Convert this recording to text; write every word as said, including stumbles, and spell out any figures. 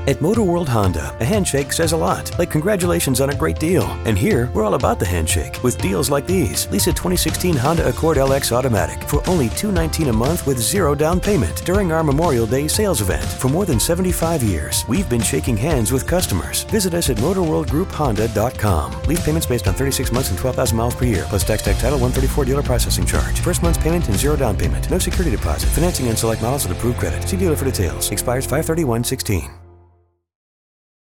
At Motor World Honda, a handshake says a lot, like congratulations on a great deal. And here, we're all about the handshake, with deals like these. Lease a twenty sixteen Honda Accord L X Automatic for only two hundred nineteen dollars a month with zero down payment during our Memorial Day sales event. For more than seventy-five years, we've been shaking hands with customers. Visit us at motor world group honda dot com. Lease payments based on thirty-six months and twelve thousand miles per year, plus tax tag title one thirty-four dealer processing charge. First month's payment and zero down payment. No security deposit. Financing on select models with approved credit. See dealer for details. Expires five thirty-one sixteen.